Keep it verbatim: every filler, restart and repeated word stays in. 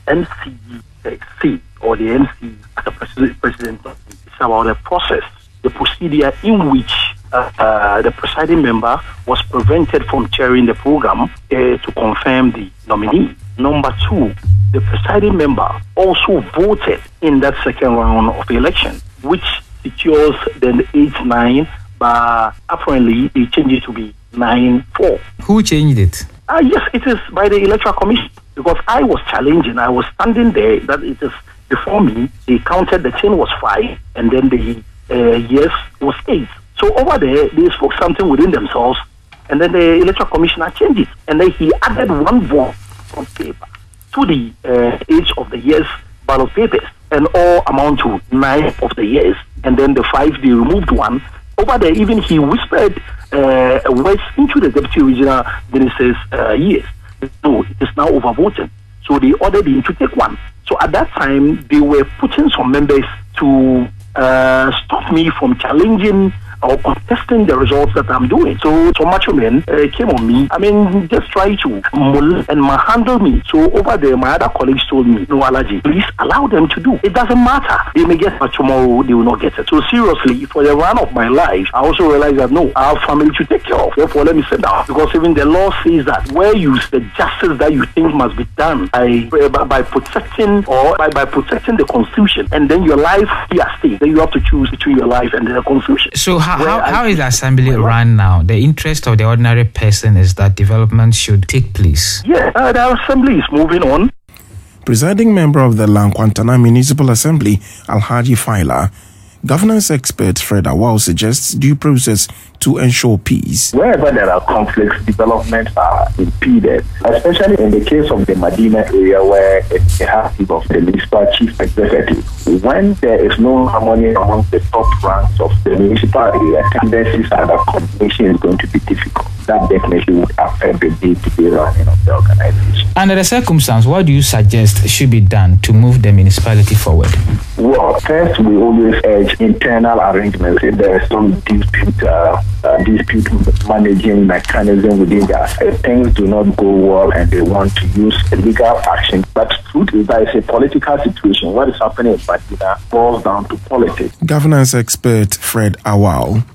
M C C or the M C as a president, president it's about the process, the procedure in which uh, uh, the presiding member was prevented from chairing the program uh, to confirm the nominee. Number two, the presiding member also voted in that second round of the election, which secures the eight nine, but apparently they changed it to be nine four. Who changed it? Uh, yes, it is by the Electoral Commission, because I was challenging. I was standing there that it is before me. They counted the ten was five, and then the uh, yes was eight. So over there, they spoke something within themselves, and then the Electoral Commissioner changed it, and then he added one vote on paper to the uh, age of the yes ballot papers, and all amount to nine of the yes, and then the five they removed one. Over there, even he whispered uh, words into the deputy regional minister's uh, ears. No, it is now overvoted. So they ordered him to take one. So at that time, they were putting some members to uh, stop me from challenging or contesting the results that I'm doing. So some macho men uh, came on me. I mean, just try to mull and handle me. So over there, my other colleagues told me, no, Allergy, please allow them to do. It doesn't matter. They may get it tomorrow, they will not get it. So seriously, for the run of my life, I also realized that no, I have family to take care of. Therefore, let me sit down. Because even the law says that where you the justice that you think must be done by by, by protecting or by, by protecting the Constitution, and then your life be at stake, then you have to choose between your life and the Constitution. So how how, how is the assembly run now? The interest of the ordinary person is that development should take place. Yeah, uh, the assembly is moving on. Presiding member of the Lankwantana Municipal Assembly, Alhaji Faila, governance expert Fred Awao suggests due process to ensure peace. Wherever there are conflicts, developments are impeded, especially in the case of the Medina area where it's the heart of the municipal chief executive. When there is no harmony among the top ranks of the municipal area, tendencies are that coordination is going to be difficult. That definitely would affect the day-to-day running of the organization. Under the circumstance, what do you suggest should be done to move the municipality forward? Well, first, we always urge internal arrangements. If there is some dispute, uh, uh, dispute managing mechanism within the assembly, things do not go well and they want to use legal action. But truth is that it's a political situation. What is happening in Medina boils down to politics. Governance expert Fred Awao.